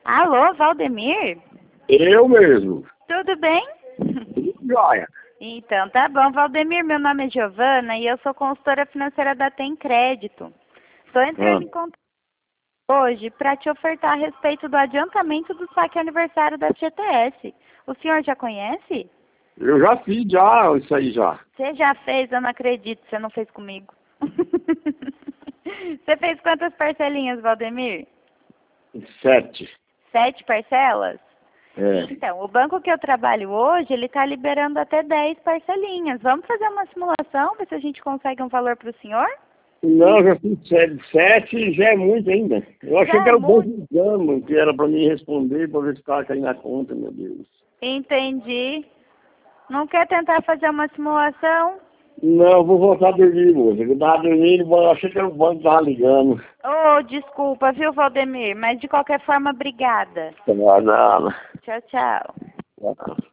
Alô, Valdemir? Eu mesmo. Tudo bem? Joia. Então, tá bom. Valdemir, meu nome é Giovana e eu sou consultora financeira da Tem Crédito. Estou entrando em contato hoje para te ofertar a respeito do adiantamento do saque aniversário da FGTS. O senhor já conhece? Eu já fiz isso aí já. Você já fez? Eu não acredito, você não fez comigo. Você fez quantas parcelinhas, Valdemir? 7. 7 parcelas? É. Então, o banco que eu trabalho hoje, ele está liberando até 10 parcelinhas. Vamos fazer uma simulação, ver se a gente consegue um valor para o senhor? Não, já fiz 7. 7 já é muito ainda. Eu achei Já que é era o banco muito. de exame, que era para mim responder, para ver se estava caindo na conta, meu Deus. Entendi. Não quer tentar fazer uma simulação? Não, eu vou voltar a dormir, moça. Eu estava dormindo, eu achei que era o banco que estava ligando. Oh, desculpa, viu, Valdemir? Mas de qualquer forma, obrigada. Não, não. Tchau, tchau. Não.